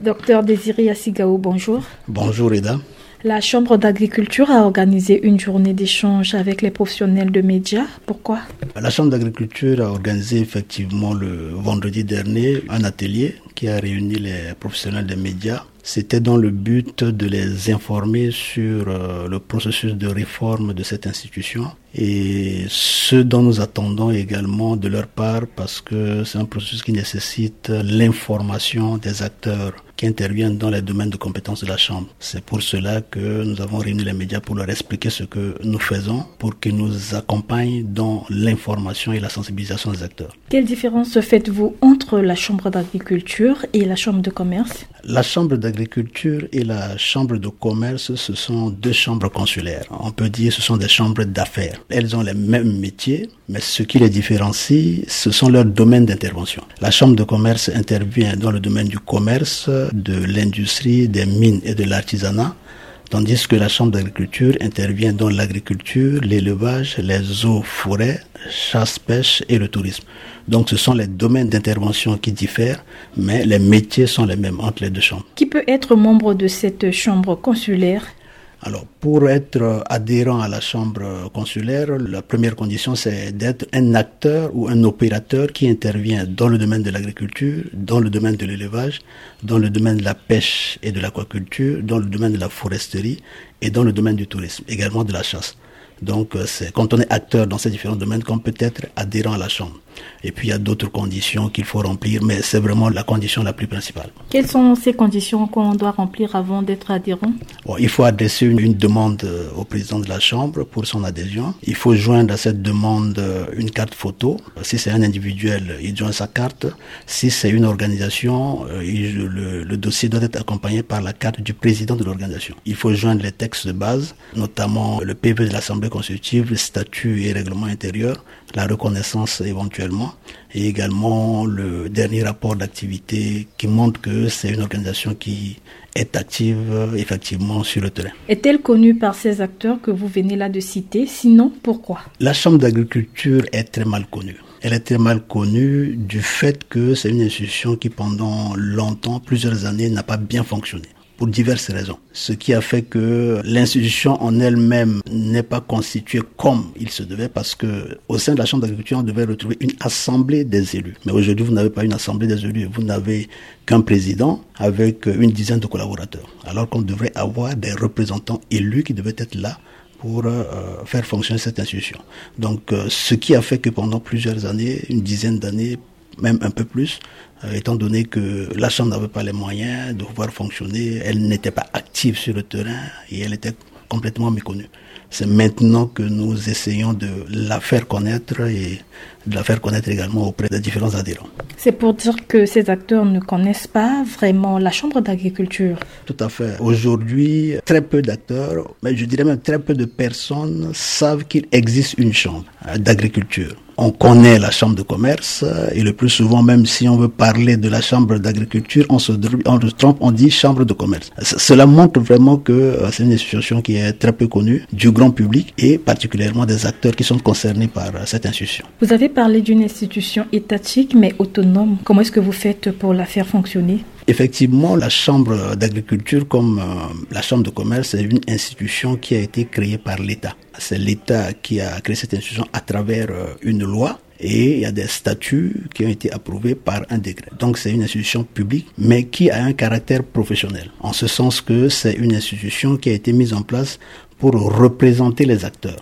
Docteur Désiré Assigao, bonjour. Bonjour Eda. La Chambre d'agriculture a organisé une journée d'échange avec les professionnels de médias. Pourquoi ? La Chambre d'agriculture a organisé effectivement le vendredi dernier un atelier qui a réuni les professionnels des médias. C'était dans le but de les informer sur le processus de réforme de cette institution et ce dont nous attendons également de leur part, parce que c'est un processus qui nécessite l'information des acteurs qui interviennent dans les domaines de compétences de la Chambre. C'est pour cela que nous avons réuni les médias pour leur expliquer ce que nous faisons, pour qu'ils nous accompagnent dans l'information et la sensibilisation des acteurs. Quelle différence faites-vous entre la Chambre d'agriculture et la Chambre de commerce ? La Chambre d'agriculture et la Chambre de commerce, ce sont deux chambres consulaires. On peut dire que ce sont des chambres d'affaires. Elles ont les mêmes métiers, mais ce qui les différencie, ce sont leurs domaines d'intervention. La Chambre de commerce intervient dans le domaine du commerce, de l'industrie, des mines et de l'artisanat, tandis que la Chambre d'agriculture intervient dans l'agriculture, l'élevage, les eaux, forêts, chasse, pêche et le tourisme. Donc ce sont les domaines d'intervention qui diffèrent, mais les métiers sont les mêmes entre les deux chambres. Qui peut être membre de cette chambre consulaire ? Alors, pour être adhérent à la chambre consulaire, la première condition, c'est d'être un acteur ou un opérateur qui intervient dans le domaine de l'agriculture, dans le domaine de l'élevage, dans le domaine de la pêche et de l'aquaculture, dans le domaine de la foresterie et dans le domaine du tourisme, également de la chasse. Donc, c'est quand on est acteur dans ces différents domaines qu'on peut être adhérent à la chambre. Et puis, il y a d'autres conditions qu'il faut remplir, mais c'est vraiment la condition la plus principale. Quelles sont ces conditions qu'on doit remplir avant d'être adhérent ? Il faut adresser une demande au président de la chambre pour son adhésion. Il faut joindre à cette demande une carte photo. Si c'est un individuel, il joint sa carte. Si c'est une organisation, le dossier doit être accompagné par la carte du président de l'organisation. Il faut joindre les textes de base, notamment le PV de l'Assemblée constitutive, le statut et règlement intérieur, la reconnaissance éventuellement, et également le dernier rapport d'activité qui montre que c'est une organisation qui est active effectivement sur le terrain. Est-elle connue par ces acteurs que vous venez là de citer ? Sinon, pourquoi ? La Chambre d'agriculture est très mal connue. Elle est très mal connue du fait que c'est une institution qui pendant longtemps, plusieurs années, n'a pas bien fonctionné. Pour diverses raisons. Ce qui a fait que l'institution en elle-même n'est pas constituée comme il se devait, parce que au sein de la Chambre d'agriculture, on devait retrouver une assemblée des élus. Mais aujourd'hui, vous n'avez pas une assemblée des élus, vous n'avez qu'un président avec une dizaine de collaborateurs. Alors qu'on devrait avoir des représentants élus qui devaient être là pour faire fonctionner cette institution. Donc, ce qui a fait que pendant plusieurs années, une dizaine d'années, même un peu plus, étant donné que la Chambre n'avait pas les moyens de pouvoir fonctionner, elle n'était pas active sur le terrain et elle était complètement méconnue. C'est maintenant que nous essayons de la faire connaître et de la faire connaître également auprès des différents adhérents. C'est pour dire que ces acteurs ne connaissent pas vraiment la Chambre d'agriculture. Tout à fait. Aujourd'hui, très peu d'acteurs, mais je dirais même très peu de personnes savent qu'il existe une Chambre d'agriculture. On connaît la chambre de commerce et le plus souvent, même si on veut parler de la chambre d'agriculture, on se trompe, on dit chambre de commerce. Cela montre vraiment que c'est une institution qui est très peu connue du grand public et particulièrement des acteurs qui sont concernés par cette institution. Vous avez parlé d'une institution étatique mais autonome. Comment est-ce que vous faites pour la faire fonctionner ? Effectivement, la chambre d'agriculture comme la chambre de commerce, c'est une institution qui a été créée par l'État. C'est l'État qui a créé cette institution à travers une loi et il y a des statuts qui ont été approuvés par un décret. Donc c'est une institution publique mais qui a un caractère professionnel. En ce sens que c'est une institution qui a été mise en place pour représenter les acteurs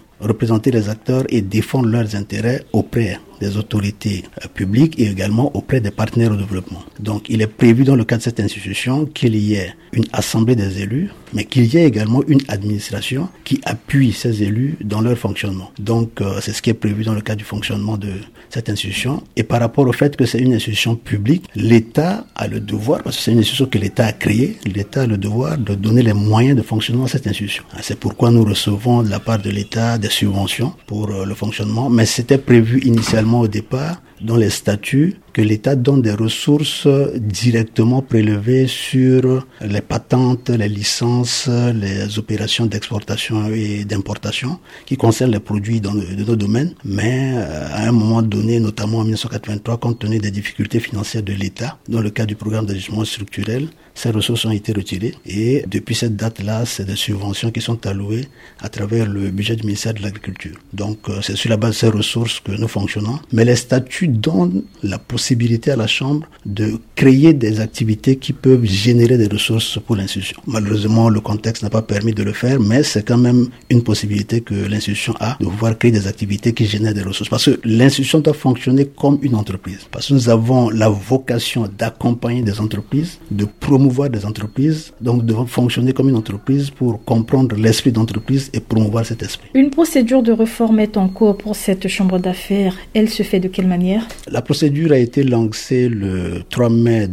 et défendre leurs intérêts auprès des autorités publiques et également auprès des partenaires au développement. Donc il est prévu dans le cadre de cette institution qu'il y ait une assemblée des élus, mais qu'il y ait également une administration qui appuie ces élus dans leur fonctionnement. Donc c'est ce qui est prévu dans le cadre du fonctionnement de cette institution. Et par rapport au fait que c'est une institution publique, l'État a le devoir, parce que c'est une institution que l'État a créée, l'État a le devoir de donner les moyens de fonctionnement à cette institution. C'est pourquoi nous recevons de la part de l'État des subventions pour le fonctionnement, mais c'était prévu initialement au départ dans les statuts que l'État donne des ressources directement prélevées sur les patentes, les licences, les opérations d'exportation et d'importation qui concernent les produits de nos domaines. Mais à un moment donné, notamment en 1983, compte tenu des difficultés financières de l'État, dans le cadre du programme d'ajustement structurel, ces ressources ont été retirées et depuis cette date-là, c'est des subventions qui sont allouées à travers le budget du ministère de l'Agriculture. Donc c'est sur la base de ces ressources que nous fonctionnons. Mais les statuts donnent la possibilité à la Chambre de créer des activités qui peuvent générer des ressources pour l'institution. Malheureusement, le contexte n'a pas permis de le faire, mais c'est quand même une possibilité que l'institution a de pouvoir créer des activités qui génèrent des ressources. Parce que l'institution doit fonctionner comme une entreprise. Parce que nous avons la vocation d'accompagner des entreprises, de promouvoir des entreprises. Donc nous devons fonctionner comme une entreprise pour comprendre l'esprit d'entreprise et promouvoir cet esprit. Une procédure de réforme est en cours pour cette chambre d'affaires. Elle se fait de quelle manière? La procédure a été lancée le 3 mai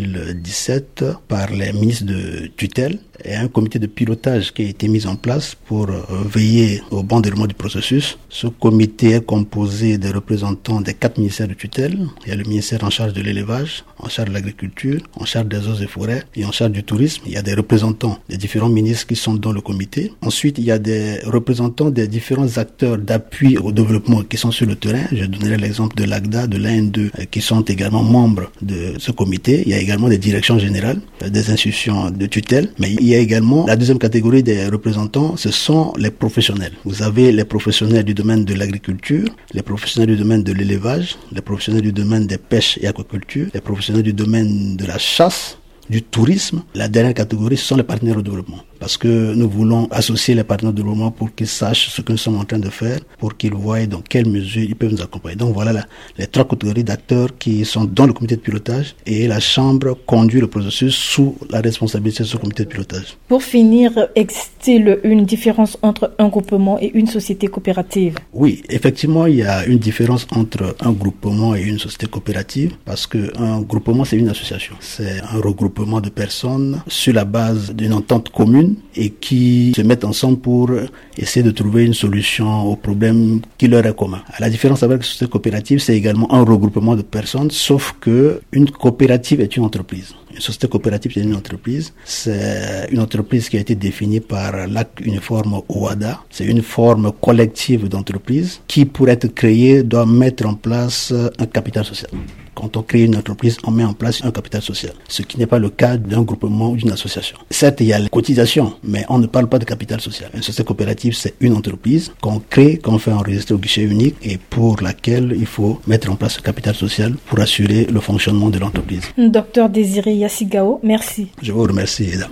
2017 par les ministres de tutelle et un comité de pilotage qui a été mis en place pour veiller au bon déroulement du processus. Ce comité est composé des représentants des 4 ministères de tutelle. Il y a le ministère en charge de l'élevage, en charge de l'agriculture, en charge des eaux et forêts et en charge du tourisme. Il y a des représentants des différents ministres qui sont dans le comité. Ensuite, il y a des représentants des différents acteurs d'appui au développement qui sont sur le terrain. Je donnerai l'exemple de l'AGDA, de l'AN2 qui sont également membres de ce comité. Il y a également des directions générales des institutions de tutelle. Mais il y a également la deuxième catégorie des représentants, ce sont les professionnels. Vous avez les professionnels du domaine de l'agriculture, les professionnels du domaine de l'élevage, les professionnels du domaine des pêches et aquaculture, les professionnels du domaine de la chasse, du tourisme. La dernière catégorie, ce sont les partenaires au développement. Parce que nous voulons associer les partenaires au développement pour qu'ils sachent ce que nous sommes en train de faire, pour qu'ils voient dans quelle mesure ils peuvent nous accompagner. Donc voilà les 3 catégories d'acteurs qui sont dans le comité de pilotage et la Chambre conduit le processus sous la responsabilité de ce comité de pilotage. Pour finir, existe-t-il une différence entre un groupement et une société coopérative? Oui, effectivement, il y a une différence entre un groupement et une société coopérative parce qu'un groupement, c'est une association. C'est un regroupement de personnes sur la base d'une entente commune et qui se mettent ensemble pour essayer de trouver une solution au problème qui leur est commun. La différence avec la société coopérative, c'est également un regroupement de personnes, sauf que une coopérative est une entreprise. Une société coopérative, c'est une entreprise. C'est une entreprise qui a été définie par l'acte uniforme OHADA. C'est une forme collective d'entreprise qui, pour être créée, doit mettre en place un capital social. Quand on crée une entreprise, on met en place un capital social, ce qui n'est pas le cas d'un groupement ou d'une association. Certes, il y a les cotisations, mais on ne parle pas de capital social. Une société coopérative, c'est une entreprise qu'on crée, qu'on fait enregistrer au guichet unique et pour laquelle il faut mettre en place ce capital social pour assurer le fonctionnement de l'entreprise. Docteur Désiré Yassigao, merci. Je vous remercie, Eda.